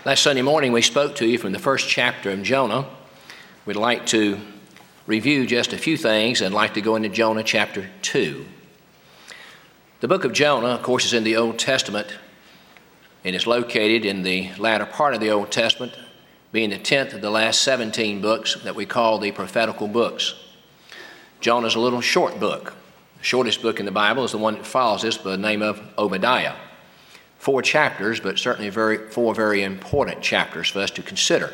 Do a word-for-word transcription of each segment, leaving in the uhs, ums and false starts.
Last Sunday morning we spoke to you from the first chapter of Jonah. We'd like to review just a few things and like to go into Jonah chapter two. The book of Jonah, of course, is in the Old Testament and is located in the latter part of the Old Testament, being the tenth of the last seventeen books that we call the prophetical books. Jonah is a little short book. The shortest book in the Bible is the one that follows this by the name of Obadiah. Four chapters, but certainly very, four very important chapters for us to consider.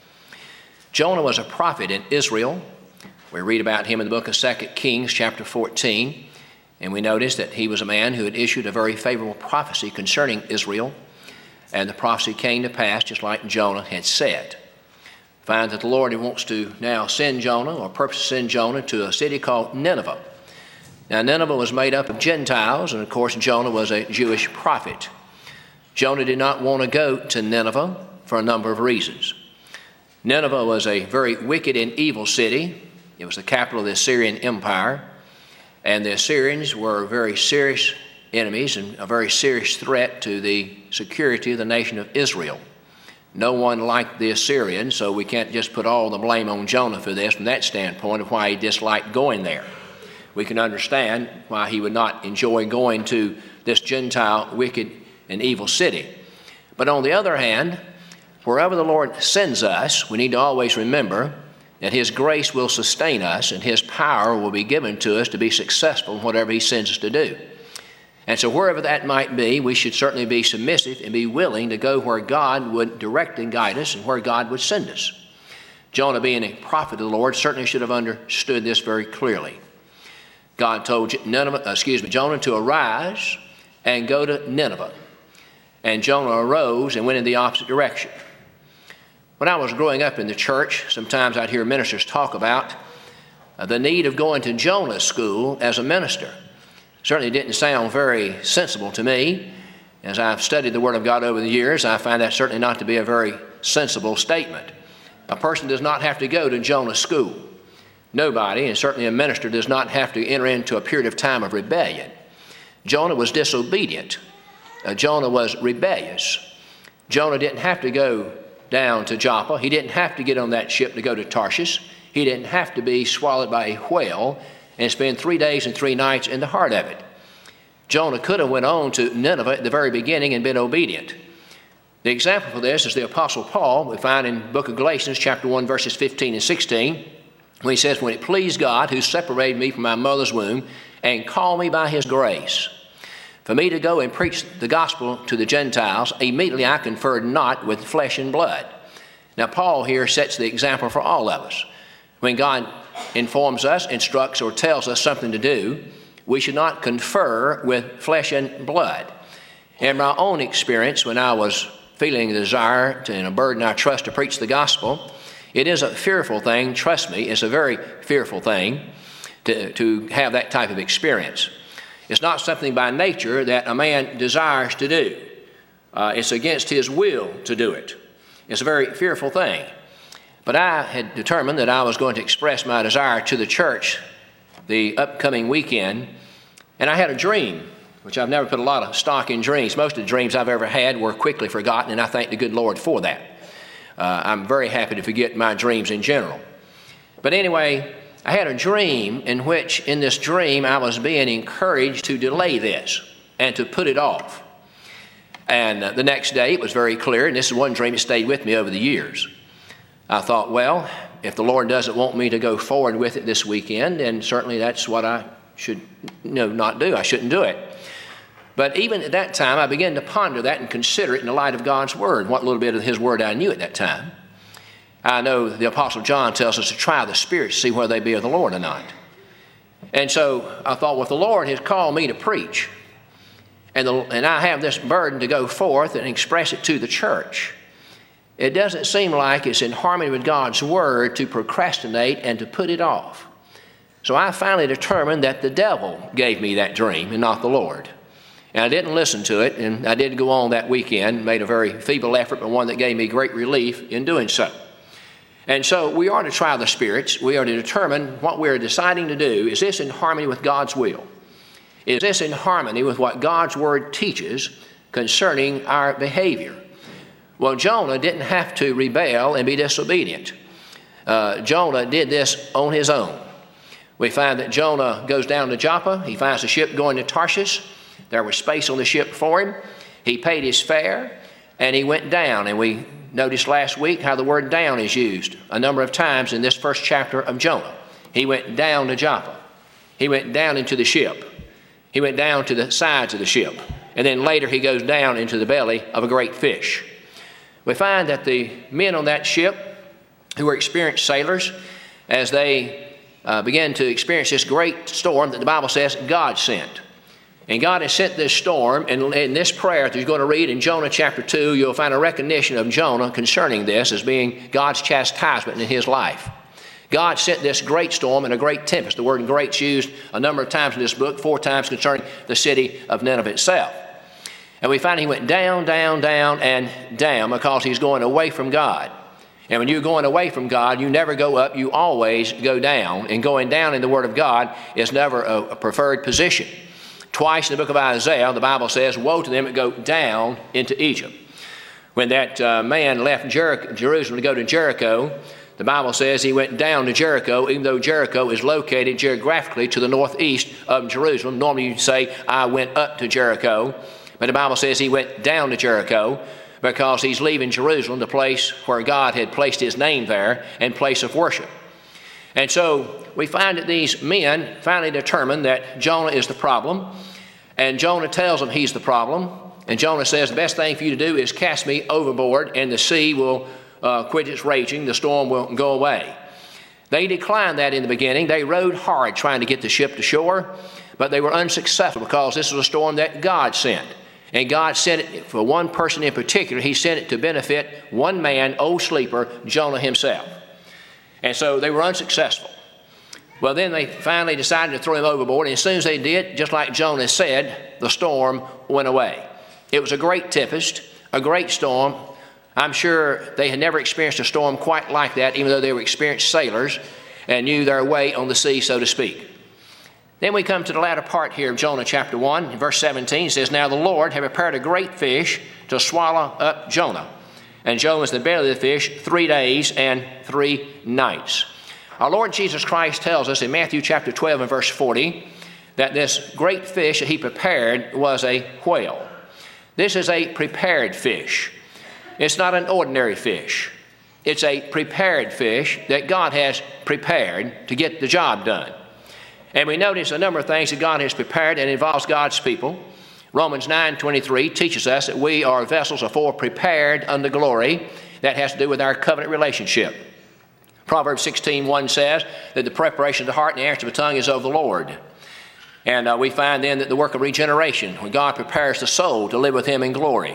Jonah was a prophet in Israel. We read about him in the book of Second Kings, chapter fourteen, and we notice that he was a man who had issued a very favorable prophecy concerning Israel, and the prophecy came to pass just like Jonah had said. Find that the Lord wants to now send Jonah, or purpose to send Jonah, to a city called Nineveh. Now, Nineveh was made up of Gentiles, and of course Jonah was a Jewish prophet. Jonah did not want to go to Nineveh for a number of reasons. Nineveh was a very wicked and evil city. It was the capital of the Assyrian Empire, and the Assyrians were very serious enemies and a very serious threat to the security of the nation of Israel. No one liked the Assyrians, so we can't just put all the blame on Jonah for this from that standpoint of why he disliked going there. We can understand why he would not enjoy going to this Gentile, wicked, and evil city. But on the other hand, wherever the Lord sends us, we need to always remember that His grace will sustain us and His power will be given to us to be successful in whatever He sends us to do. And so wherever that might be, we should certainly be submissive and be willing to go where God would direct and guide us and where God would send us. Jonah, being a prophet of the Lord, certainly should have understood this very clearly. God told Nineveh, excuse me, Jonah to arise and go to Nineveh. And Jonah arose and went in the opposite direction. When I was growing up in the church, sometimes I'd hear ministers talk about uh, the need of going to Jonah's school as a minister. Certainly didn't sound very sensible to me. As I've studied the Word of God over the years, I find that certainly not to be a very sensible statement. A person does not have to go to Jonah's school. Nobody, and certainly a minister, does not have to enter into a period of time of rebellion. Jonah was disobedient. Uh, Jonah was rebellious. Jonah didn't have to go down to Joppa. He didn't have to get on that ship to go to Tarshish. He didn't have to be swallowed by a whale and spend three days and three nights in the heart of it. Jonah could have went on to Nineveh at the very beginning and been obedient. The example for this is the Apostle Paul. We find in the book of Galatians, chapter one, verses fifteen and sixteen, when he says, "When it pleased God, who separated me from my mother's womb and called me by His grace, for me to go and preach the gospel to the Gentiles, immediately I conferred not with flesh and blood." Now, Paul here sets the example for all of us. When God informs us, instructs, or tells us something to do, we should not confer with flesh and blood. In my own experience, when I was feeling the desire to, and a burden I trust to preach the gospel, it is a fearful thing. Trust me, it's a very fearful thing to, to have that type of experience. It's not something by nature that a man desires to do. Uh, it's against his will to do it. It's a very fearful thing. But I had determined that I was going to express my desire to the church the upcoming weekend, and I had a dream, which I've never put a lot of stock in dreams. Most of the dreams I've ever had were quickly forgotten, and I thank the good Lord for that. Uh, I'm very happy to forget my dreams in general. But anyway, I had a dream in which, in this dream, I was being encouraged to delay this and to put it off. And uh, the next day, it was very clear, and this is one dream that stayed with me over the years. I thought, well, if the Lord doesn't want me to go forward with it this weekend, then certainly that's what I should you know, not do. I shouldn't do it. But even at that time, I began to ponder that and consider it in the light of God's Word, what little bit of His Word I knew at that time. I know the Apostle John tells us to try the spirits to see whether they be of the Lord or not. And so I thought, well, if the Lord has called me to preach, and, the, and I have this burden to go forth and express it to the church, it doesn't seem like it's in harmony with God's Word to procrastinate and to put it off. So I finally determined that the devil gave me that dream and not the Lord. And I didn't listen to it, and I did go on that weekend, made a very feeble effort, but one that gave me great relief in doing so. And so we are to try the spirits. We are to determine what we are deciding to do. Is this in harmony with God's will? Is this in harmony with what God's Word teaches concerning our behavior? Well, Jonah didn't have to rebel and be disobedient. Uh, Jonah did this on his own. We find that Jonah goes down to Joppa. He finds a ship going to Tarshish. There was space on the ship for him. He paid his fare, and he went down. And we noticed last week how the word down is used a number of times in this first chapter of Jonah. He went down to Joppa. He went down into the ship. He went down to the sides of the ship. And then later he goes down into the belly of a great fish. We find that the men on that ship, who were experienced sailors, as they uh, began to experience this great storm that the Bible says God sent. And God has sent this storm, and in this prayer that you're going to read in Jonah chapter two, you'll find a recognition of Jonah concerning this as being God's chastisement in his life. God sent this great storm and a great tempest. The word great is used a number of times in this book, four times concerning the city of Nineveh itself. And we find he went down, down, down, and down because he's going away from God. And when you're going away from God, you never go up, you always go down. And going down in the Word of God is never a, a preferred position. Twice in the book of Isaiah, the Bible says, woe to them that go down into Egypt. When that uh, man left Jer- Jerusalem to go to Jericho, the Bible says he went down to Jericho, even though Jericho is located geographically to the northeast of Jerusalem. Normally you'd say, I went up to Jericho. But the Bible says he went down to Jericho because he's leaving Jerusalem, the place where God had placed his name there and place of worship. And so we find that these men finally determine that Jonah is the problem. And Jonah tells them he's the problem. And Jonah says, the best thing for you to do is cast me overboard and the sea will uh, quit its raging. The storm will go away. They declined that in the beginning. They rowed hard trying to get the ship to shore, but they were unsuccessful because this was a storm that God sent. And God sent it for one person in particular. He sent it to benefit one man, old sleeper, Jonah himself. And so they were unsuccessful. Well, then they finally decided to throw him overboard. And as soon as they did, just like Jonah said, the storm went away. It was a great tempest, a great storm. I'm sure they had never experienced a storm quite like that, even though they were experienced sailors and knew their way on the sea, so to speak. Then we come to the latter part here of Jonah chapter one, verse seventeen. It says, now the Lord had prepared a great fish to swallow up Jonah. And Jonah was in the belly of the fish three days and three nights. Our Lord Jesus Christ tells us in Matthew chapter twelve and verse forty that this great fish that he prepared was a whale. This is a prepared fish. It's not an ordinary fish. It's a prepared fish that God has prepared to get the job done. And we notice a number of things that God has prepared and involves God's people. Romans nine twenty-three teaches us that we are vessels afore prepared unto glory. That has to do with our covenant relationship. Proverbs sixteen one says that the preparation of the heart and the answer of the tongue is of the Lord. And uh, we find then that the work of regeneration, when God prepares the soul to live with him in glory.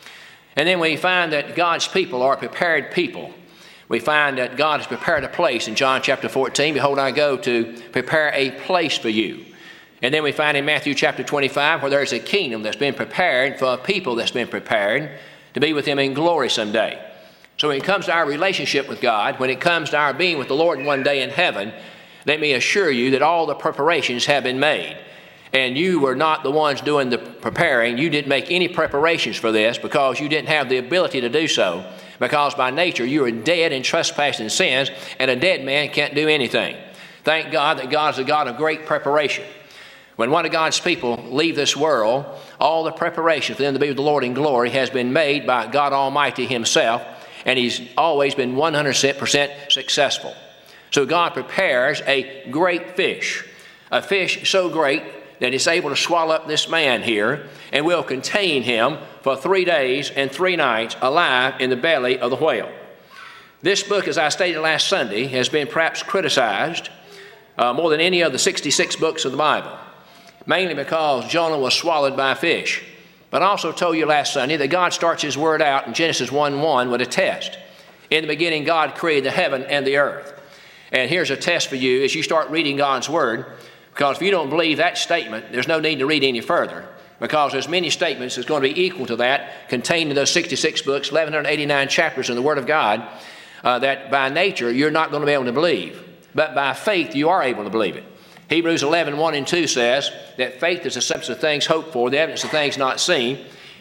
And then we find that God's people are prepared people. We find that God has prepared a place in John chapter fourteen. Behold, I go to prepare a place for you. And then we find in Matthew chapter twenty-five where there's a kingdom that's been prepared for a people that's been prepared to be with him in glory someday. So when it comes to our relationship with God, when it comes to our being with the Lord one day in heaven, let me assure you that all the preparations have been made. And you were not the ones doing the preparing. You didn't make any preparations for this because you didn't have the ability to do so. Because by nature you are dead in trespass and sins, and a dead man can't do anything. Thank God that God is a God of great preparation. When one of God's people leave this world, all the preparation for them to be with the Lord in glory has been made by God Almighty himself, and he's always been one hundred percent successful. So God prepares a great fish, a fish so great that it's able to swallow up this man here and will contain him for three days and three nights alive in the belly of the whale. This book, as I stated last Sunday, has been perhaps criticized uh, more than any of the sixty-six books of the Bible, mainly because Jonah was swallowed by a fish. But I also told you last Sunday that God starts his word out in Genesis one one with a test. In the beginning, God created the heaven and the earth. And here's a test for you as you start reading God's word. Because if you don't believe that statement, there's no need to read any further. Because there's many statements that's going to be equal to that contained in those sixty-six books, eleven eighty-nine chapters in the Word of God, uh, that by nature you're not going to be able to believe. But by faith you are able to believe it. Hebrews eleven one and two says that faith is the substance of things hoped for, the evidence of things not seen.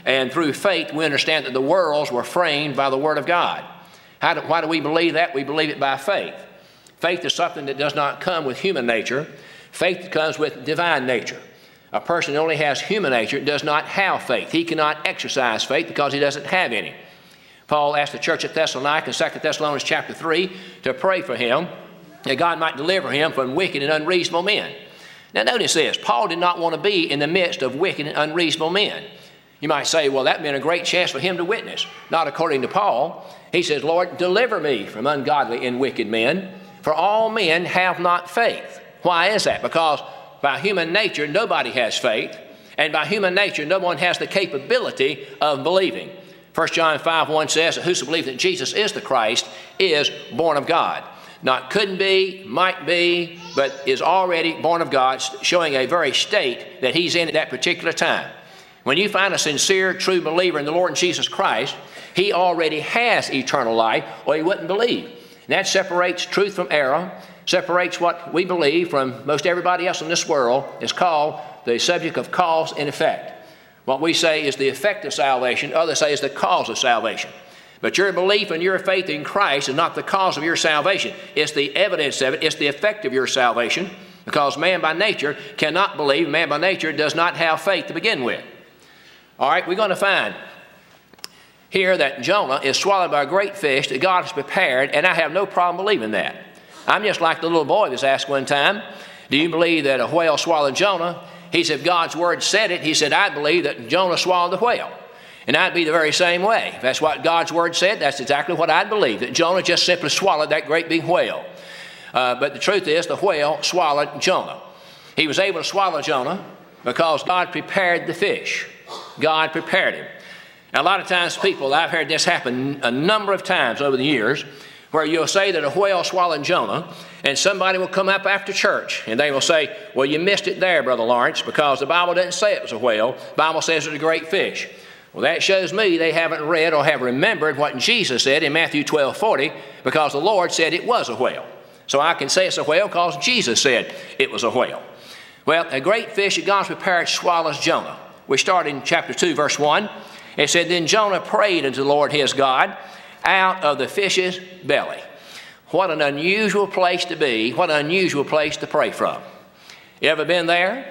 And through faith, we understand that the worlds were framed by the Word of God. How do, why do we believe that? We believe it by faith. Faith is something that does not come with human nature. Faith comes with divine nature. A person who only has human nature does not have faith. He cannot exercise faith because he doesn't have any. Paul asked the church at Thessalonica in Second Thessalonians chapter three to pray for him, that God might deliver him from wicked and unreasonable men. Now notice this, Paul did not want to be in the midst of wicked and unreasonable men. You might say, well, that meant a great chance for him to witness. Not according to Paul. He says, Lord, deliver me from ungodly and wicked men, for all men have not faith. Why is that? Because by human nature, nobody has faith, and by human nature, no one has the capability of believing. First John five one says that whoso believes that Jesus is the Christ is born of God. Not couldn't be, might be, but is already born of God, showing a very state that he's in at that particular time. When you find a sincere, true believer in the Lord Jesus Christ, he already has eternal life, or he wouldn't believe. And that separates truth from error, separates what we believe from most everybody else in this world. Is called the subject of cause and effect. What we say is the effect of salvation, others say is the cause of salvation. But your belief and your faith in Christ is not the cause of your salvation. It's the evidence of it. It's the effect of your salvation, because man by nature cannot believe. Man by nature does not have faith to begin with. All right, we're going to find here that Jonah is swallowed by a great fish that God has prepared, and I have no problem believing that. I'm just like the little boy that was asked one time, do you believe that a whale swallowed Jonah? He said, if God's word said it, he said, I believe that Jonah swallowed the whale. And I'd be the very same way. If that's what God's word said, that's exactly what I'd believe, that Jonah just simply swallowed that great big whale. Uh, but the truth is, the whale swallowed Jonah. He was able to swallow Jonah because God prepared the fish. God prepared him. Now, a lot of times people, I've heard this happen a number of times over the years, where you'll say that a whale swallowed Jonah, and somebody will come up after church, and they will say, well, you missed it there, Brother Lawrence, because the Bible doesn't say it was a whale. The Bible says it was a great fish. Well, that shows me they haven't read or have remembered what Jesus said in Matthew twelve forty, because the Lord said it was a whale. So I can say it's a whale because Jesus said it was a whale. Well, a great fish that God's prepared swallows Jonah. We start in chapter two, verse one. It said, then Jonah prayed unto the Lord his God out of the fish's belly. What an unusual place to be. What an unusual place to pray from. You ever been there?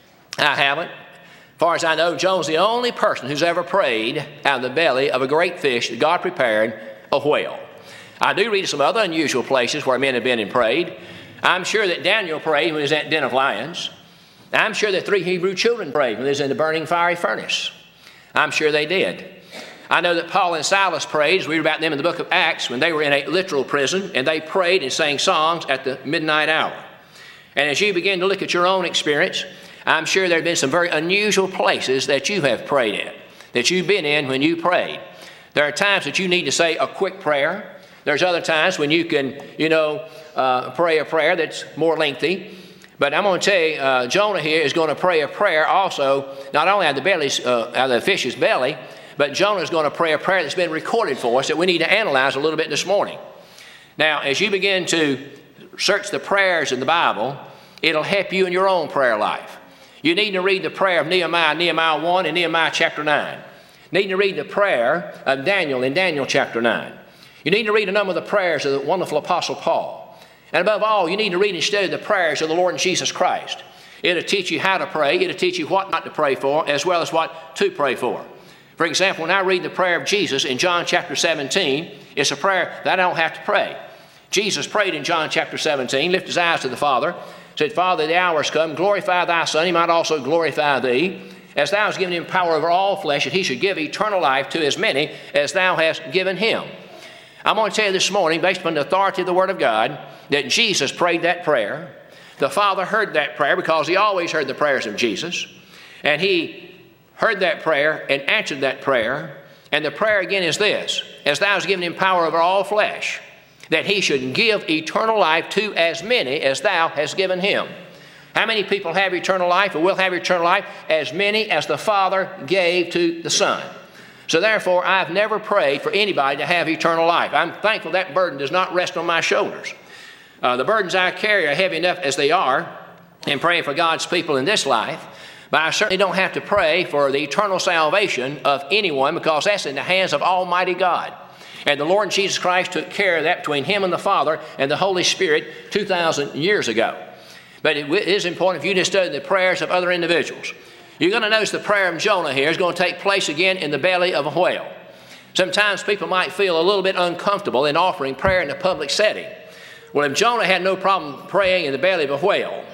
I haven't. As far as I know, Jonah's the only person who's ever prayed out of the belly of a great fish that God prepared, a whale. I do read some other unusual places where men have been and prayed. I'm sure that Daniel prayed when he was at the den of lions. I'm sure that three Hebrew children prayed when they was in the burning fiery furnace. I'm sure they did. I know that Paul and Silas prayed, as we read about them in the book of Acts, when they were in a literal prison, and they prayed and sang songs at the midnight hour. And as you begin to look at your own experience, I'm sure there have been some very unusual places that you have prayed at, that you've been in when you prayed. There are times that you need to say a quick prayer. There's other times when you can, you know, uh, pray a prayer that's more lengthy. But I'm going to tell you, uh, Jonah here is going to pray a prayer also, not only out of the belly's, uh, out of the fish's belly, but Jonah is going to pray a prayer that's been recorded for us that we need to analyze a little bit this morning. Now, as you begin to search the prayers in the Bible, it'll help you in your own prayer life. You need to read the prayer of Nehemiah, Nehemiah one and Nehemiah chapter nine. You need to read the prayer of Daniel in Daniel chapter nine. You need to read a number of the prayers of the wonderful Apostle Paul. And above all, you need to read and study the prayers of the Lord Jesus Christ. It'll teach you how to pray. It'll teach you what not to pray for, as well as what to pray for. For example, when I read the prayer of Jesus in John chapter seventeen, it's a prayer that I don't have to pray. Jesus prayed in John chapter seventeen, lifted his eyes to the Father, said, Father, the hour is come, glorify thy Son, he might also glorify thee, as thou hast given him power over all flesh, that he should give eternal life to as many as thou hast given him. I'm going to tell you this morning, based upon the authority of the Word of God, that Jesus prayed that prayer. The Father heard that prayer because he always heard the prayers of Jesus. And he heard that prayer and answered that prayer. And the prayer again is this, as thou hast given him power over all flesh, that he should give eternal life to as many as thou hast given him. How many people have eternal life or will have eternal life? As many as the Father gave to the Son. So therefore, I've never prayed for anybody to have eternal life. I'm thankful that burden does not rest on my shoulders. Uh, the burdens I carry are heavy enough as they are in praying for God's people in this life. But I certainly don't have to pray for the eternal salvation of anyone, because that's in the hands of Almighty God. And the Lord Jesus Christ took care of that between Him and the Father and the Holy Spirit two thousand years ago. But it is important if you just study the prayers of other individuals. You're going to notice the prayer of Jonah here is going to take place again in the belly of a whale. Sometimes people might feel a little bit uncomfortable in offering prayer in a public setting. Well, if Jonah had no problem praying in the belly of a whale,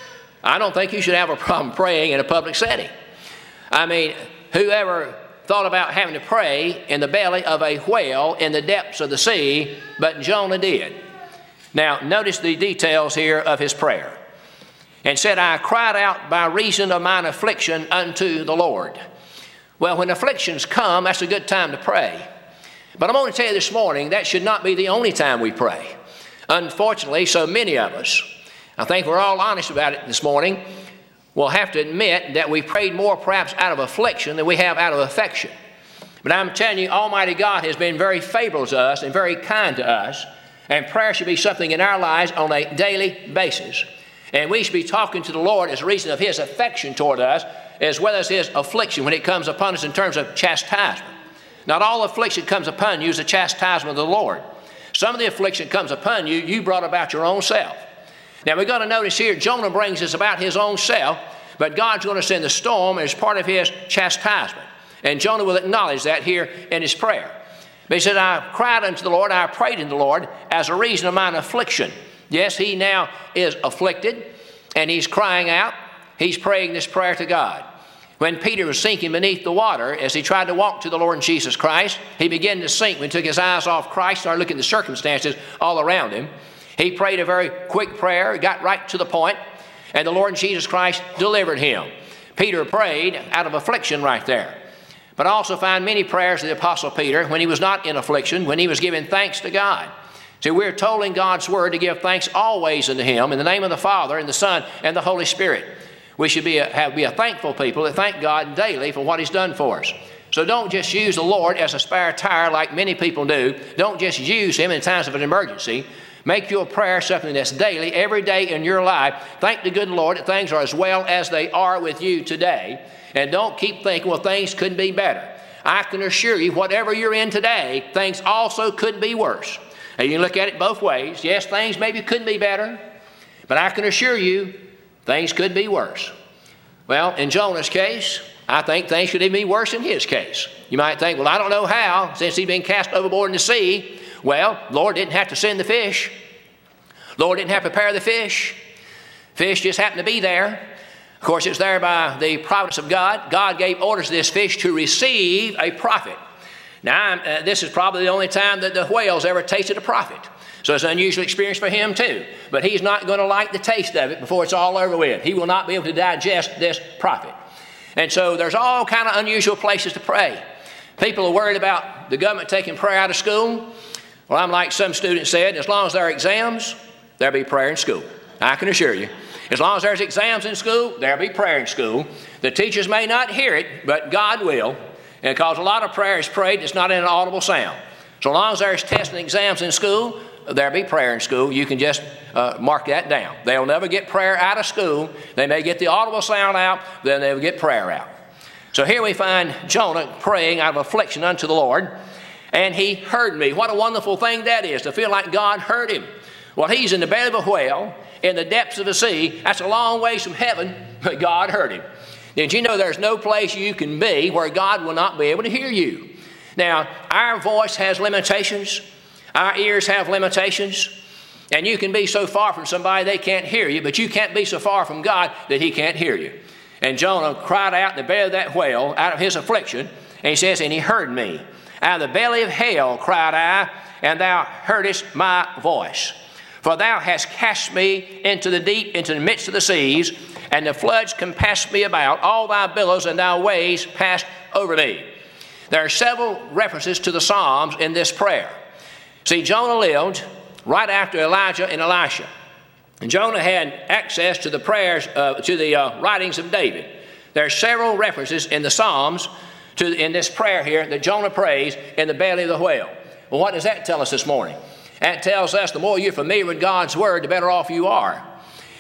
I don't think you should have a problem praying in a public setting. I mean, whoever thought about having to pray in the belly of a whale in the depths of the sea, but Jonah did. Now, notice the details here of his prayer. And said, I cried out by reason of mine affliction unto the Lord. Well, when afflictions come, that's a good time to pray. But I'm going to tell you this morning, that should not be the only time we pray. Unfortunately, so many of us, I think we're all honest about it this morning, will have to admit that we prayed more perhaps out of affliction than we have out of affection. But I'm telling you, Almighty God has been very favorable to us and very kind to us, and prayer should be something in our lives on a daily basis. And we should be talking to the Lord as a reason of His affection toward us, as well as His affliction when it comes upon us in terms of chastisement. Not all affliction comes upon you as a chastisement of the Lord. Some of the affliction comes upon you, you brought about your own self. Now we're going to notice here, Jonah brings us about his own self, but God's going to send the storm as part of His chastisement. And Jonah will acknowledge that here in his prayer. But he said, I cried unto the Lord, I prayed unto the Lord as a reason of mine affliction. Yes, he now is afflicted, and he's crying out. He's praying this prayer to God. When Peter was sinking beneath the water, as he tried to walk to the Lord Jesus Christ, he began to sink when he took his eyes off Christ, started looking at the circumstances all around him. He prayed a very quick prayer, got right to the point, and the Lord Jesus Christ delivered him. Peter prayed out of affliction right there. But I also find many prayers of the Apostle Peter when he was not in affliction, when he was giving thanks to God. So we're told in God's Word to give thanks always unto Him in the name of the Father and the Son and the Holy Spirit. We should be a, have, be a thankful people that thank God daily for what He's done for us. So don't just use the Lord as a spare tire like many people do. Don't just use Him in times of an emergency. Make your prayer something that's daily, every day in your life. Thank the good Lord that things are as well as they are with you today. And don't keep thinking, well, things couldn't be better. I can assure you, whatever you're in today, things also could be worse. And you can look at it both ways. Yes, things maybe could be better, but I can assure you, things could be worse. Well, in Jonah's case, I think things could even be worse in his case. You might think, well, I don't know how, since he'd been cast overboard in the sea. Well, the Lord didn't have to send the fish. The Lord didn't have to prepare the fish. Fish just happened to be there. Of course, it was there by the providence of God. God gave orders to this fish to receive a prophet. Now, uh, this is probably the only time that the whales ever tasted a prophet. So it's an unusual experience for him too. But he's not going to like the taste of it before it's all over with. He will not be able to digest this prophet. And so there's all kind of unusual places to pray. People are worried about the government taking prayer out of school. Well, I'm like some students said, as long as there are exams, there'll be prayer in school. I can assure you. As long as there's exams in school, there'll be prayer in school. The teachers may not hear it, but God will. And because a lot of prayer is prayed, it's not in an audible sound. So long as there's tests and exams in school, there'll be prayer in school. You can just uh, mark that down. They'll never get prayer out of school. They may get the audible sound out, then they'll get prayer out. So here we find Jonah praying out of affliction unto the Lord, and he heard me. What a wonderful thing that is, to feel like God heard him. Well, he's in the belly of a whale, in the depths of the sea. That's a long ways from heaven, but God heard him. Did you know there's no place you can be where God will not be able to hear you? Now, our voice has limitations. Our ears have limitations. And you can be so far from somebody they can't hear you, but you can't be so far from God that He can't hear you. And Jonah cried out in the belly of that whale out of his affliction, and he says, and he heard me. Out of the belly of hell cried I, and thou heardest my voice. For thou hast cast me into the deep, into the midst of the seas, and the floods compassed me about. All thy billows and thy waves passed over me. There are several references to the Psalms in this prayer. See, Jonah lived right after Elijah and Elisha. And Jonah had access to the prayers, uh, to the uh, writings of David. There are several references in the Psalms to, in this prayer here that Jonah prays in the belly of the whale. Well, what does that tell us this morning? That tells us the more you're familiar with God's Word, the better off you are.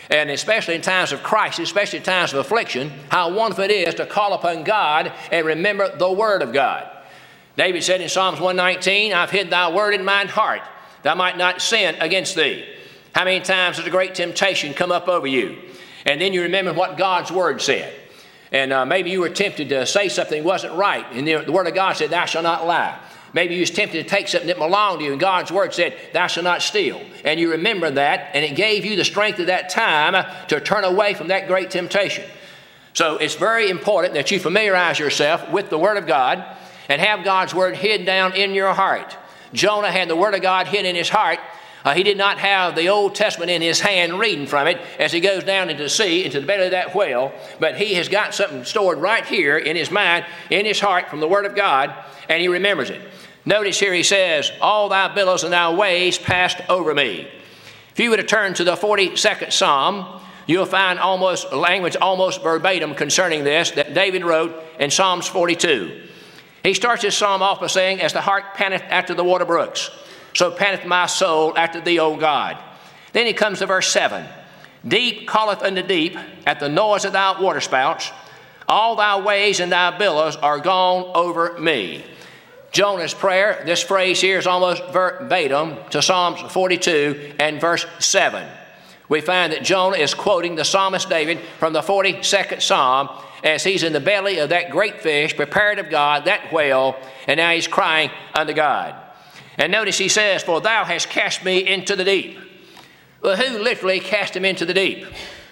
and especially in times of crisis, especially in times of affliction, how wonderful it is to call upon God and remember the Word of God. David said in Psalms one nineteen, I've hid thy word in mine heart, that I might not sin against thee. How many times does a great temptation come up over you? And then you remember what God's Word said. And uh, maybe you were tempted to say something that wasn't right. And the, the Word of God said, thou shalt not lie. Maybe you was tempted to take something that belonged to you, and God's Word said, thou shalt not steal. And you remember that, and it gave you the strength at that time to turn away from that great temptation. So it's very important that you familiarize yourself with the Word of God and have God's Word hid down in your heart. Jonah had the Word of God hid in his heart. Uh, he did not have the Old Testament in his hand reading from it as he goes down into the sea, into the belly of that whale. But he has got something stored right here in his mind, in his heart from the Word of God, and he remembers it. Notice here he says, all thy billows and thy waves passed over me. If you were to turn to the forty-second Psalm, you'll find almost language almost verbatim concerning this that David wrote in Psalms forty-two. He starts his psalm off by saying, as the hart panteth after the water brooks, so panteth my soul after thee, O God. Then he comes to verse seven. Deep calleth unto deep at the noise of thy waterspouts. All thy waves and thy billows are gone over me. Jonah's prayer, this phrase here is almost verbatim to Psalms forty-two and verse seven. We find that Jonah is quoting the psalmist David from the forty-second Psalm as he's in the belly of that great fish, prepared of God, that whale, and now he's crying unto God. And notice he says, for thou hast cast me into the deep. Well, who literally cast him into the deep?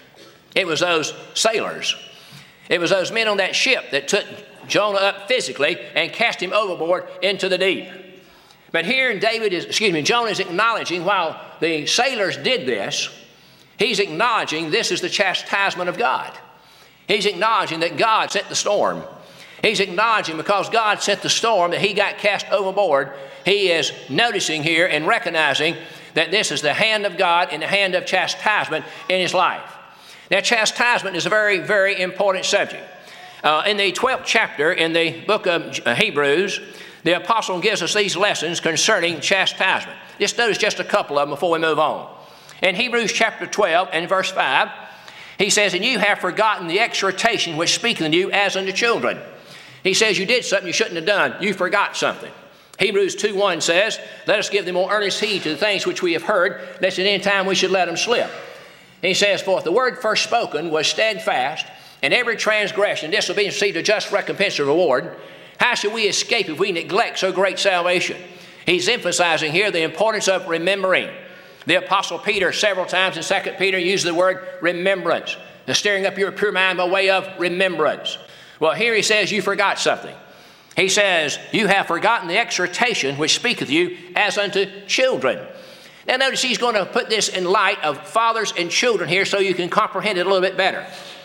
It was those sailors. It was those men on that ship that took Jonah up physically and cast him overboard into the deep. But here David is, excuse me, Jonah is acknowledging while the sailors did this, he's acknowledging this is the chastisement of God. He's acknowledging that God sent the storm. He's acknowledging because God sent the storm that he got cast overboard. He is noticing here and recognizing that this is the hand of God and the hand of chastisement in his life. Now, chastisement is a very, very important subject. Uh, in the twelfth chapter in the book of Hebrews, the apostle gives us these lessons concerning chastisement. Just notice just a couple of them before we move on. In Hebrews chapter twelve and verse five, he says, and you have forgotten the exhortation which speaketh unto you as unto children. He says you did something you shouldn't have done. You forgot something. Hebrews two one says, let us give them more earnest heed to the things which we have heard, lest at any time we should let them slip. He says, for if the word first spoken was steadfast, and every transgression, disobedience received a just recompense or reward, how shall we escape if we neglect so great salvation? He's emphasizing here the importance of remembering. The Apostle Peter several times in Second Peter uses the word remembrance, the stirring up your pure mind by way of remembrance. Well, here he says you forgot something. He says, you have forgotten the exhortation which speaketh you as unto children. Now notice he's going to put this in light of fathers and children here so you can comprehend it a little bit better.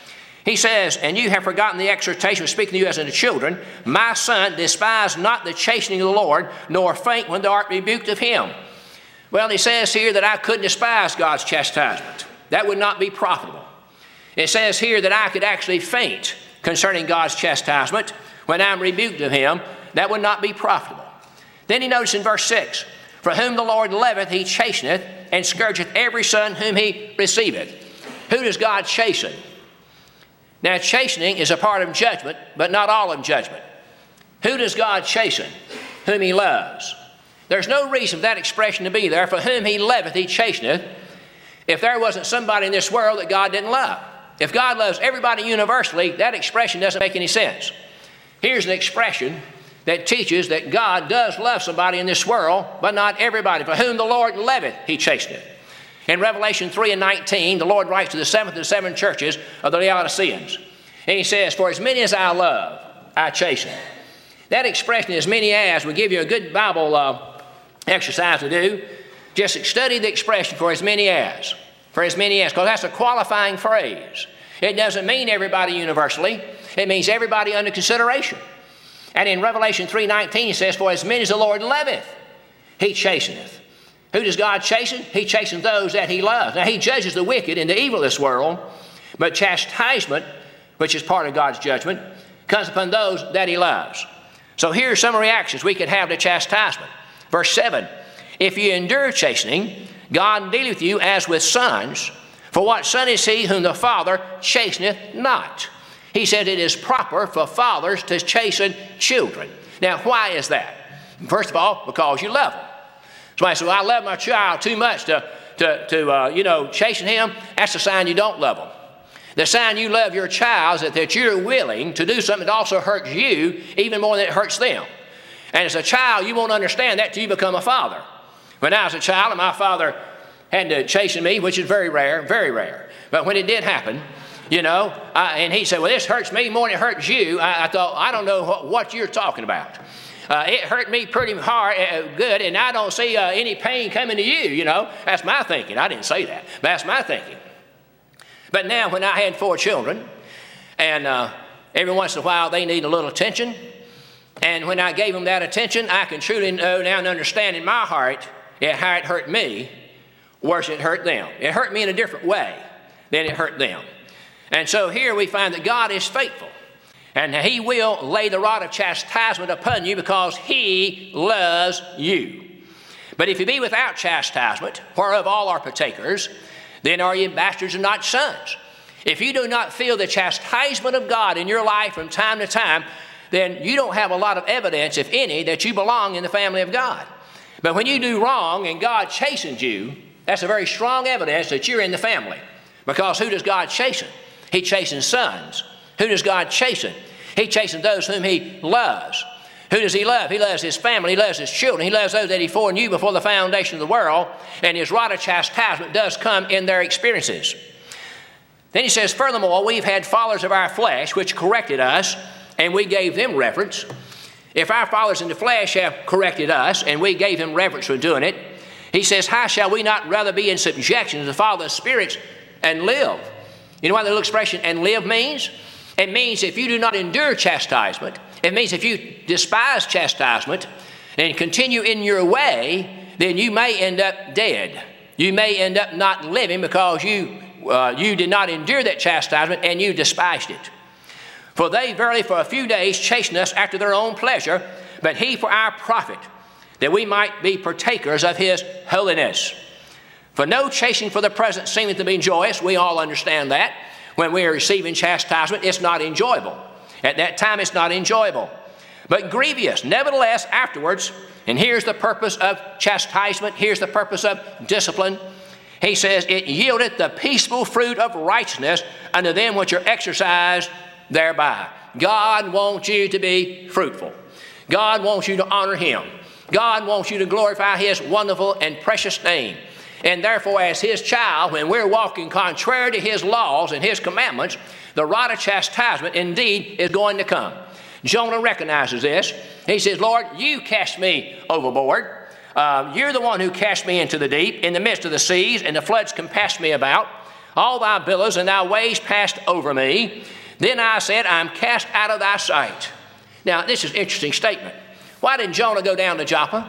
He says, and you have forgotten the exhortation which speaketh to you as unto children. My son, despise not the chastening of the Lord, nor faint when thou art rebuked of him. Well, he says here that I couldn't despise God's chastisement. That would not be profitable. It says here that I could actually faint concerning God's chastisement when I'm rebuked of him. That would not be profitable. Then he notices in verse six, for whom the Lord loveth, he chasteneth, and scourgeth every son whom he receiveth. Who does God chasten? Now, chastening is a part of judgment, but not all of judgment. Who does God chasten? Whom he loves. There's no reason for that expression to be there. For whom he loveth, he chasteneth. If there wasn't somebody in this world that God didn't love. If God loves everybody universally, that expression doesn't make any sense. Here's an expression that teaches that God does love somebody in this world, but not everybody. For whom the Lord loveth, he chasteneth. In Revelation three and nineteen, the Lord writes to the seventh of the seven churches of the Laodiceans. And he says, for as many as I love, I chasten. That expression, as many as, will give you a good Bible uh, exercise to do. Just study the expression for as many as. For as many as, because that's a qualifying phrase. It doesn't mean everybody universally. It means everybody under consideration. And in Revelation three nineteen, it says, for as many as the Lord loveth, he chasteneth. Who does God chasten? He chastens those that he loves. Now, he judges the wicked and the evil of this world, but chastisement, which is part of God's judgment, comes upon those that he loves. So here are some reactions we could have to chastisement. Verse seven, if you endure chastening, God dealeth with you as with sons. For what son is he whom the father chasteneth not? He said it is proper for fathers to chasten children. Now, why is that? First of all, because you love them. Somebody says, well, I love my child too much to, to, to uh, you know, chasten him. That's a sign you don't love him. The sign you love your child is that, that you're willing to do something that also hurts you even more than it hurts them. And as a child, you won't understand that till you become a father. When I was a child and my father had to chasten me, which is very rare, very rare. But when it did happen, you know, I, and he said, well, this hurts me more than it hurts you. I, I thought, I don't know what, what you're talking about. Uh, it hurt me pretty hard, uh, good, and I don't see uh, any pain coming to you, you know. That's my thinking. I didn't say that, but that's my thinking. But now when I had four children, and uh, every once in a while they need a little attention, and when I gave them that attention, I can truly know now and understand in my heart yeah, how it hurt me worse than it hurt them. It hurt me in a different way than it hurt them. And so here we find that God is faithful, and he will lay the rod of chastisement upon you because he loves you. But if you be without chastisement, whereof all are partakers, then are ye bastards and not sons. If you do not feel the chastisement of God in your life from time to time, then you don't have a lot of evidence, if any, that you belong in the family of God. But when you do wrong and God chastens you, that's a very strong evidence that you're in the family. Because who does God chasten? He chastens sons. Who does God chasten? He chastens those whom he loves. Who does he love? He loves his family. He loves his children. He loves those that he foreknew before the foundation of the world. And his rod of chastisement does come in their experiences. Then he says, furthermore, we've had fathers of our flesh which corrected us, and we gave them reverence. If our fathers in the flesh have corrected us, and we gave them reverence for doing it, he says, how shall we not rather be in subjection to the Father of spirits and live? You know what the little expression, and live, means? It means if you do not endure chastisement, it means if you despise chastisement and continue in your way, then you may end up dead. You may end up not living because you, uh, you did not endure that chastisement and you despised it. For they verily for a few days chasten us after their own pleasure, but he for our profit, that we might be partakers of his holiness. For no chastening for the present seemeth to be joyous. We all understand that. When we are receiving chastisement, it's not enjoyable. At that time, it's not enjoyable. But grievous, nevertheless, afterwards, and here's the purpose of chastisement, here's the purpose of discipline. He says, it yieldeth the peaceful fruit of righteousness unto them which are exercised thereby. God wants you to be fruitful. God wants you to honor him. God wants you to glorify his wonderful and precious name. And therefore, as his child, when we're walking contrary to his laws and his commandments, the rod of chastisement indeed is going to come. Jonah recognizes this. He says, Lord, you cast me overboard. Uh, you're the one who cast me into the deep, in the midst of the seas, and the floods compassed me about. All thy billows and thy waves passed over me. Then I said, I'm cast out of thy sight. Now, this is an interesting statement. Why didn't Jonah go down to Joppa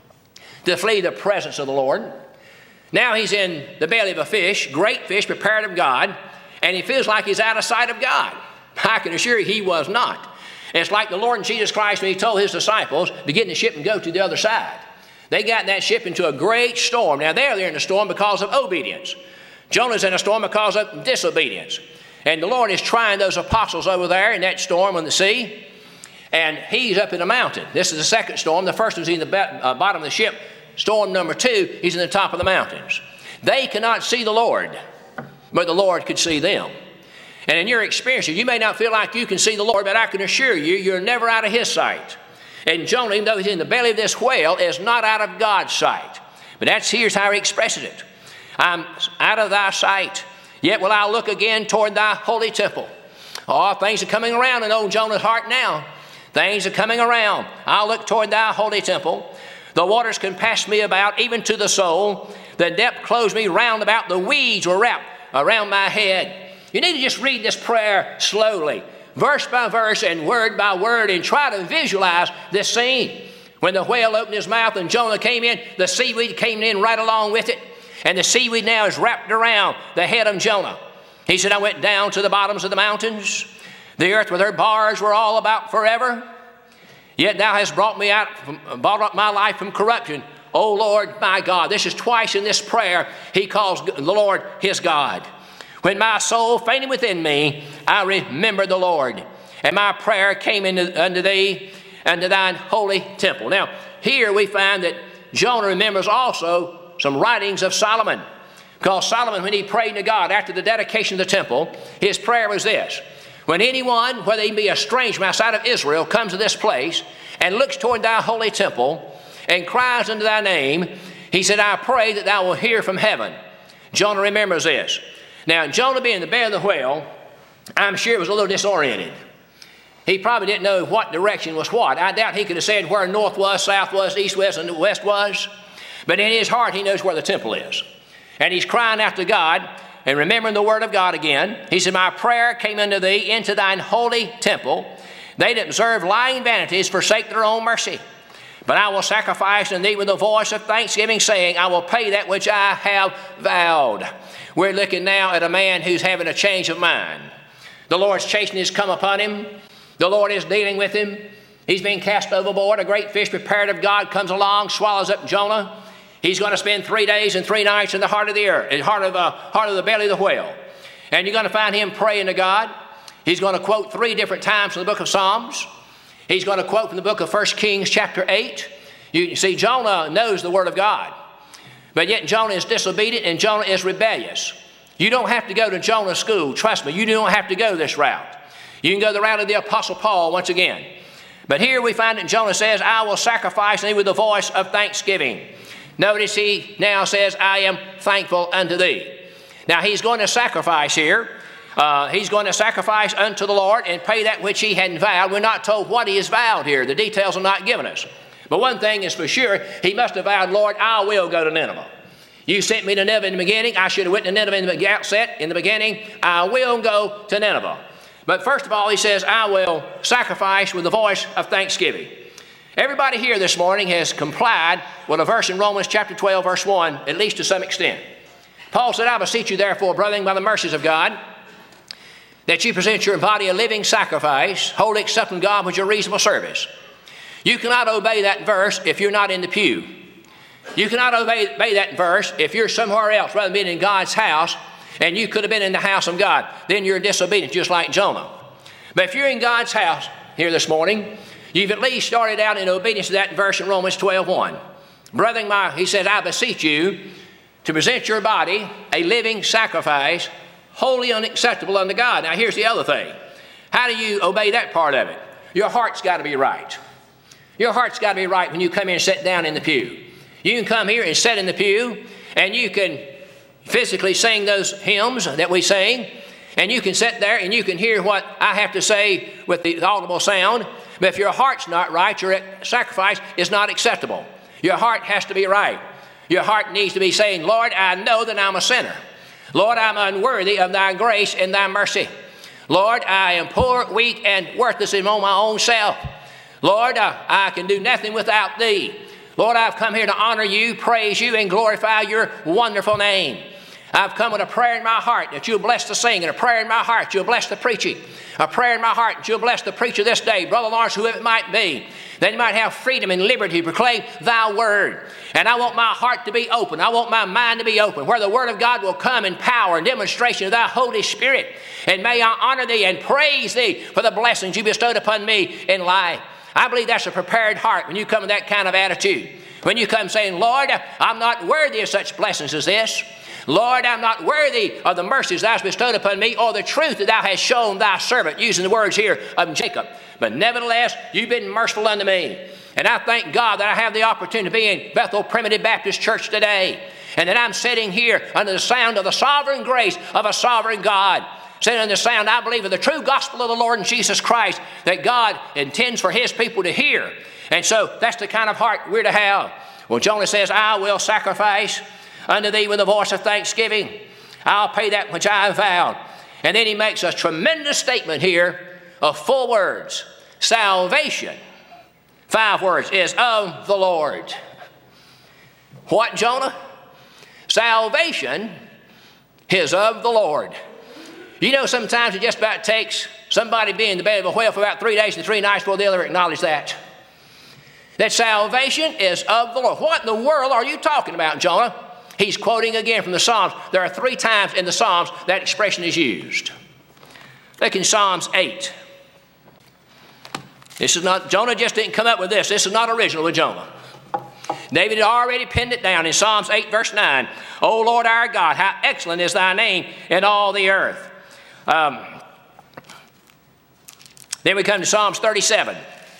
to flee the presence of the Lord? Now he's in the belly of a fish, great fish prepared of God, and he feels like he's out of sight of God. I can assure you he was not. And it's like the Lord Jesus Christ when he told his disciples to get in the ship and go to the other side. They got in that ship into a great storm. Now they're there in the storm because of obedience. Jonah's in a storm because of disobedience. And the Lord is trying those apostles over there in that storm on the sea. And he's up in the mountain. This is the second storm. The first was in the bottom of the ship. Storm number two, he's in the top of the mountains. They cannot see the Lord, but the Lord could see them. And in your experience, you may not feel like you can see the Lord, but I can assure you, you're never out of his sight. And Jonah, even though he's in the belly of this whale, is not out of God's sight. But that's here's how he expresses it. I'm out of thy sight, yet will I look again toward thy holy temple. Oh, things are coming around in old Jonah's heart now. Things are coming around. I'll look toward thy holy temple. The waters compassed me about, even to the soul. The depth closed me round about. The weeds were wrapped around my head. You need to just read this prayer slowly, verse by verse and word by word, and try to visualize this scene. When the whale opened his mouth and Jonah came in, the seaweed came in right along with it. And the seaweed now is wrapped around the head of Jonah. He said, I went down to the bottoms of the mountains. The earth with her bars were all about forever. Yet thou hast brought me out, from, brought up my life from corruption. O Lord my God. This is twice in this prayer he calls the Lord his God. When my soul fainted within me, I remembered the Lord, and my prayer came into, unto thee, unto thine holy temple. Now, here we find that Jonah remembers also some writings of Solomon. Because Solomon, when he prayed to God after the dedication of the temple, his prayer was this: when anyone, whether he be a stranger from outside of Israel, comes to this place and looks toward thy holy temple and cries unto thy name, he said, I pray that thou wilt hear from heaven. Jonah remembers this. Now, Jonah being the belly of the whale, I'm sure was a little disoriented. He probably didn't know what direction was what. I doubt he could have said where north was, south was, east was, and west was. But in his heart, he knows where the temple is. And he's crying out to God and remembering the word of God again. He said, my prayer came unto thee into thine holy temple. They that observe lying vanities forsake their own mercy. But I will sacrifice unto thee with a voice of thanksgiving, saying, I will pay that which I have vowed. We're looking now at a man who's having a change of mind. The Lord's chastening has come upon him. The Lord is dealing with him. He's been cast overboard. A great fish prepared of God comes along, swallows up Jonah. He's going to spend three days and three nights in the heart of the earth, in the heart of, uh, heart of the belly of the whale. And you're going to find him praying to God. He's going to quote three different times from the book of Psalms. He's going to quote from the book of First Kings chapter eight. You see, Jonah knows the word of God. But yet Jonah is disobedient and Jonah is rebellious. You don't have to go to Jonah's school. Trust me, you don't have to go this route. You can go the route of the Apostle Paul once again. But here we find that Jonah says, I will sacrifice thee with the voice of thanksgiving. Notice he now says, I am thankful unto thee. Now he's going to sacrifice here. Uh, he's going to sacrifice unto the Lord and pay that which he had vowed. We're not told what he has vowed here. The details are not given us. But one thing is for sure, he must have vowed, Lord, I will go to Nineveh. You sent me to Nineveh in the beginning. I should have went to Nineveh in the outset, in the beginning. I will go to Nineveh. But first of all, he says, I will sacrifice with the voice of thanksgiving. Everybody here this morning has complied with a verse in Romans chapter twelve, verse one, at least to some extent. Paul said, I beseech you therefore, brethren, by the mercies of God, that you present your body a living sacrifice, wholly accepting God with your reasonable service. You cannot obey that verse if you're not in the pew. You cannot obey, obey that verse if you're somewhere else rather than being in God's house, and you could have been in the house of God. Then you're disobedient, just like Jonah. But if you're in God's house here this morning, you've at least started out in obedience to that verse in Romans twelve one. Brethren, my, he said, I beseech you to present your body a living sacrifice, wholly unacceptable unto God. Now here's the other thing. How do you obey that part of it? Your heart's got to be right. Your heart's got to be right when you come here and sit down in the pew. You can come here and sit in the pew, and you can physically sing those hymns that we sing, and you can sit there and you can hear what I have to say with the audible sound. But if your heart's not right, your sacrifice is not acceptable. Your heart has to be right. Your heart needs to be saying, Lord, I know that I'm a sinner. Lord, I'm unworthy of thy grace and thy mercy. Lord, I am poor, weak, and worthless in my own self. Lord, I, I can do nothing without thee. Lord, I've come here to honor you, praise you, and glorify your wonderful name. I've come with a prayer in my heart that you'll bless the singing, a prayer in my heart you'll bless the preaching, a prayer in my heart that you'll bless the preacher this day, Brother Lawrence, whoever it might be, that he might have freedom and liberty to proclaim thy word. And I want my heart to be open. I want my mind to be open, where the word of God will come in power and demonstration of thy Holy Spirit. And may I honor thee and praise thee for the blessings you bestowed upon me in life. I believe that's a prepared heart when you come with that kind of attitude. When you come saying, Lord, I'm not worthy of such blessings as this. Lord, I'm not worthy of the mercies thou hast bestowed upon me, or the truth that thou hast shown thy servant, using the words here of Jacob. But nevertheless, you've been merciful unto me. And I thank God that I have the opportunity to be in Bethel Primitive Baptist Church today, and that I'm sitting here under the sound of the sovereign grace of a sovereign God. Sitting under the sound, I believe, of the true gospel of the Lord and Jesus Christ that God intends for his people to hear. And so that's the kind of heart we're to have. Well, Jonah says, I will sacrifice unto thee with a voice of thanksgiving. I'll pay that which I have vowed. And then he makes a tremendous statement here of four words. Salvation, five words, is of the Lord. What, Jonah? Salvation is of the Lord. You know, sometimes it just about takes somebody being in the belly of a whale for about three days and three nights before they'll ever acknowledge that. that salvation is of the Lord. What in the world are you talking about, Jonah? He's quoting again from the Psalms. There are three times in the Psalms that expression is used. Look in Psalms eight. This is not, Jonah just didn't come up with this. This is not original with Jonah. David had already pinned it down in Psalms eight, verse nine. O Lord our God, how excellent is thy name in all the earth. Um, then we come to Psalms thirty-seven.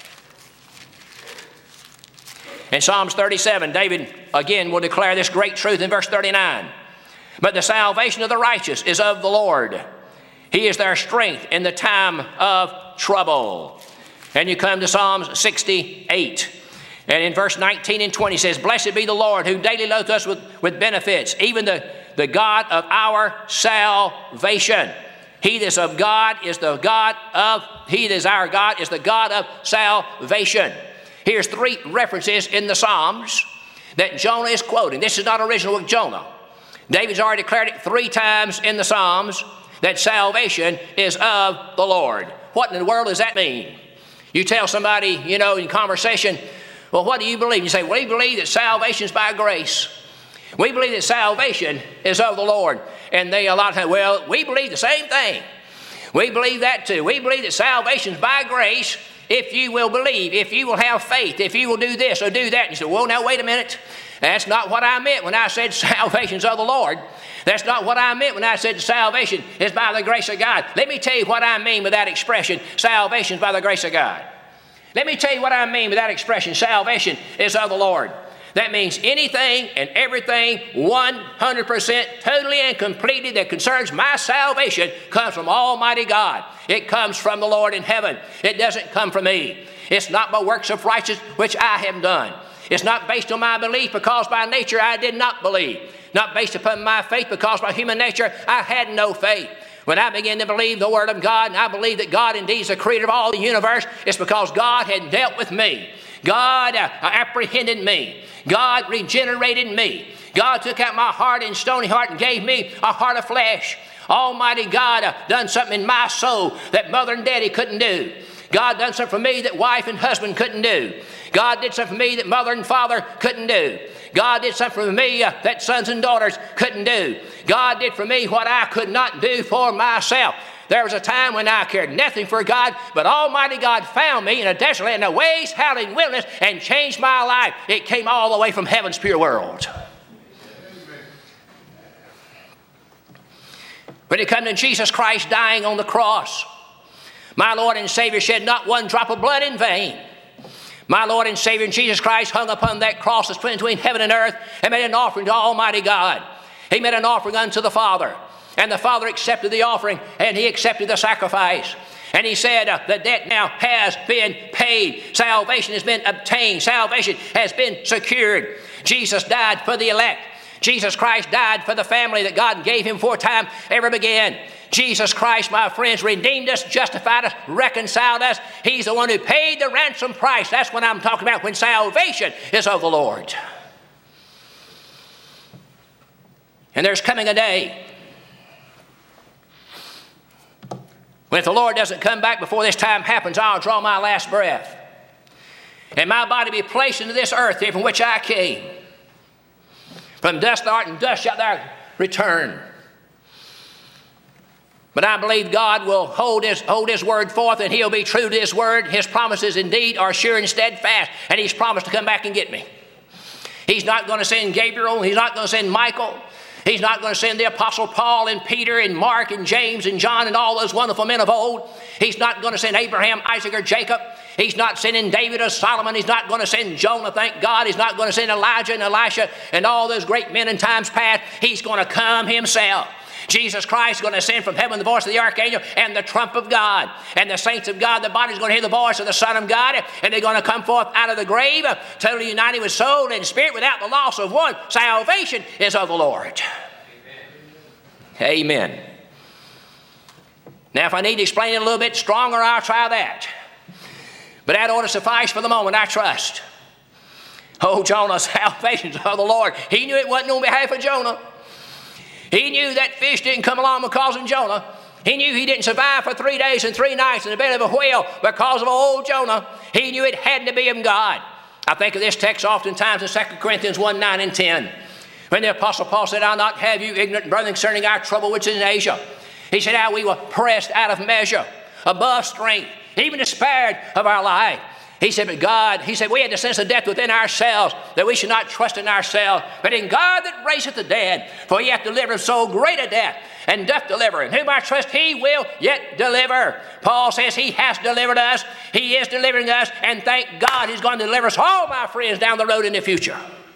In Psalms thirty-seven, David again will declare this great truth in verse thirty-nine. But the salvation of the righteous is of the Lord. He is their strength in the time of trouble. And you come to Psalms sixty-eight. And in verse nineteen and twenty says, Blessed be the Lord who daily loads us with, with benefits, even the, the God of our salvation. He that is of God is the God of, he that is our God is the God of salvation. Here's three references in the Psalms that Jonah is quoting. This is not original with Jonah. David's already declared it three times in the Psalms that salvation is of the Lord. What in the world does that mean? You tell somebody, you know, in conversation, well, what do you believe? You say, we believe that salvation is by grace. We believe that salvation is of the Lord. And they a lot of times, well, we believe the same thing. We believe that too. We believe that salvation is by grace if you will believe, if you will have faith, if you will do this or do that. And you say, well, now, wait a minute. That's not what I meant when I said salvation is of the Lord. That's not what I meant when I said salvation is by the grace of God. Let me tell you what I mean with that expression, salvation is by the grace of God. Let me tell you what I mean with that expression, salvation is of the Lord. That means anything and everything one hundred percent totally and completely that concerns my salvation comes from Almighty God. It comes from the Lord in heaven. It doesn't come from me. It's not by works of righteousness which I have done. It's not based on my belief because by nature I did not believe. Not based upon my faith because by human nature I had no faith. When I began to believe the Word of God and I believe that God indeed is the creator of all the universe, it's because God had dealt with me. God uh, apprehended me. God regenerated me. God took out my hard and stony heart and gave me a heart of flesh. Almighty God uh, done something in my soul that mother and daddy couldn't do. God done something for me that wife and husband couldn't do. God did something for me that mother and father couldn't do. God did something for me uh, that sons and daughters couldn't do. God did for me what I could not do for myself. There was a time when I cared nothing for God, but Almighty God found me in a desert land, in a waste, howling wilderness, and changed my life. It came all the way from heaven's pure world. When it comes to Jesus Christ dying on the cross, my Lord and Savior shed not one drop of blood in vain. My Lord and Savior Jesus Christ hung upon that cross that's between heaven and earth and made an offering to Almighty God. He made an offering unto the Father. And the Father accepted the offering and He accepted the sacrifice. And He said, uh, the debt now has been paid. Salvation has been obtained. Salvation has been secured. Jesus died for the elect. Jesus Christ died for the family that God gave Him before time ever began. Jesus Christ, my friends, redeemed us, justified us, reconciled us. He's the one who paid the ransom price. That's what I'm talking about when salvation is of the Lord. And there's coming a day when if the Lord doesn't come back before this time happens, I'll draw my last breath. And my body be placed into this earth from which I came. From dust thou art, and dust shalt thou return. But I believe God will hold his, hold his word forth, and He'll be true to His word. His promises indeed are sure and steadfast, and He's promised to come back and get me. He's not going to send Gabriel. He's not going to send Michael. He's not going to send the Apostle Paul and Peter and Mark and James and John and all those wonderful men of old. He's not going to send Abraham, Isaac, or Jacob. He's not sending David or Solomon. He's not going to send Jonah, thank God. He's not going to send Elijah and Elisha and all those great men in times past. He's going to come Himself. Jesus Christ is going to send from heaven the voice of the archangel and the trump of God. And the saints of God, the body's going to hear the voice of the Son of God, and they're going to come forth out of the grave, totally united with soul and spirit without the loss of one. Salvation is of the Lord. Amen. Amen. Now, if I need to explain it a little bit stronger, I'll try that. But that ought to suffice for the moment, I trust. Oh, Jonah, salvation is of the Lord. He knew it wasn't on behalf of Jonah. He knew that fish didn't come along because of Jonah. He knew he didn't survive for three days and three nights in the belly of a whale because of old Jonah. He knew it had to be of God. I think of this text oftentimes in Second Corinthians one, nine and ten. When the Apostle Paul said, I'll not have you ignorant, brethren, concerning our trouble which is in Asia. He said, how we were pressed out of measure, above strength, even despaired of our life. He said, but God, he said, we had the sense of death within ourselves, that we should not trust in ourselves, but in God that raiseth the dead. For he hath delivered so great a death, and doth deliver. In whom I trust, he will yet deliver. Paul says he has delivered us. He is delivering us, and thank God he's going to deliver us all, my friends, down the road in the future.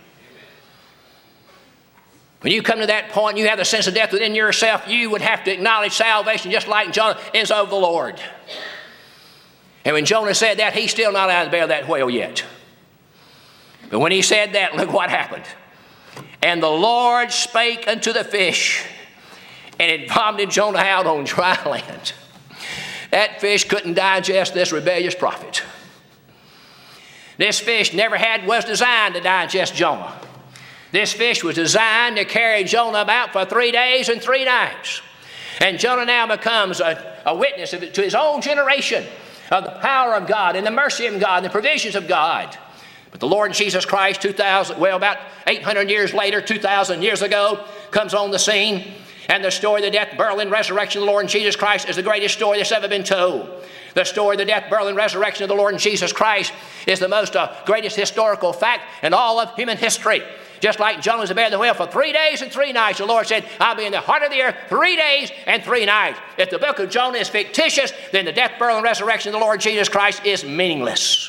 When you come to that point, you have the sense of death within yourself, you would have to acknowledge salvation just like Jonah is of the Lord. And when Jonah said that, he's still not out of the belly of that whale yet. But when he said that, look what happened. And the Lord spake unto the fish, and it vomited Jonah out on dry land. That fish couldn't digest this rebellious prophet. This fish never had, was designed to digest Jonah. This fish was designed to carry Jonah about for three days and three nights. And Jonah now becomes a, a witness of it to his own generation, of the power of God and the mercy of God and the provisions of God. But the Lord Jesus Christ, two thousand, well, about eight hundred years later, two thousand years ago, comes on the scene. And the story of the death, burial, and resurrection of the Lord Jesus Christ is the greatest story that's ever been told. The story of the death, burial, and resurrection of the Lord Jesus Christ is the most uh, greatest historical fact in all of human history. Just like Jonah was in the belly of the whale for three days and three nights, the Lord said, I'll be in the heart of the earth three days and three nights. If the book of Jonah is fictitious, then the death, burial, and resurrection of the Lord Jesus Christ is meaningless.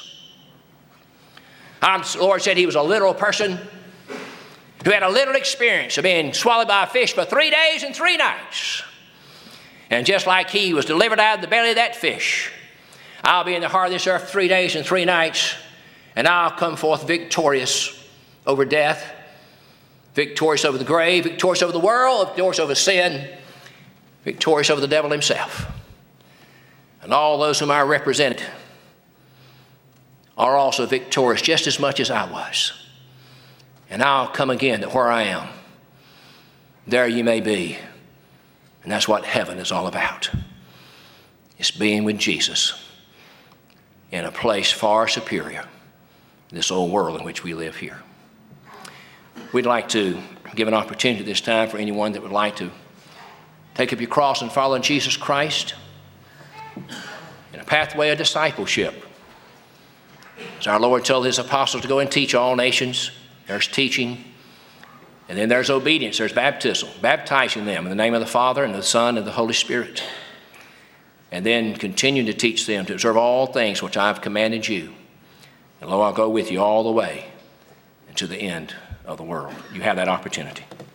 The Lord said he was a literal person who had a literal experience of being swallowed by a fish for three days and three nights. And just like he was delivered out of the belly of that fish, I'll be in the heart of this earth three days and three nights, and I'll come forth victorious over death, victorious over the grave, victorious over the world, victorious over sin, victorious over the devil himself. And all those whom I represented are also victorious just as much as I was. And I'll come again to where I am. There you may be. And that's what heaven is all about. It's being with Jesus in a place far superior to this old world in which we live here. We'd like to give an opportunity this time for anyone that would like to take up your cross and follow Jesus Christ in a pathway of discipleship. As our Lord told his apostles to go and teach all nations, there's teaching, and then there's obedience, there's baptism, baptizing them in the name of the Father and the Son and the Holy Spirit. And then continuing to teach them to observe all things which I have commanded you. And lo, I'll go with you all the way to the end of the world. You have that opportunity.